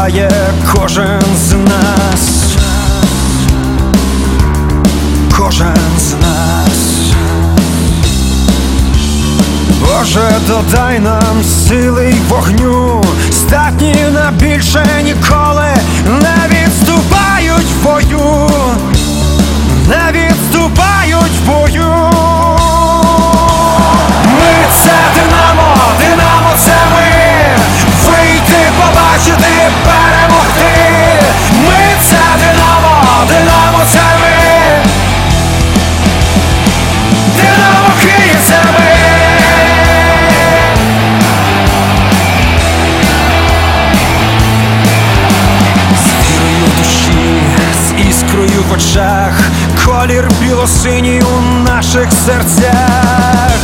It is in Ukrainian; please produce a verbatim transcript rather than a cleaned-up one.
здолає кожен з нас, кожен з нас. Боже, додай нам сили й вогню, здатні на більше, ніколи не відступають в бою, не відступають в бою. Ми — це Динамо, Динамо — це ми, вийти, побачити, перемогти. Ми — це Динамо, Динамо — це ми, Динамо Київ — це ми. В очах, колір білосиній у наших серцях.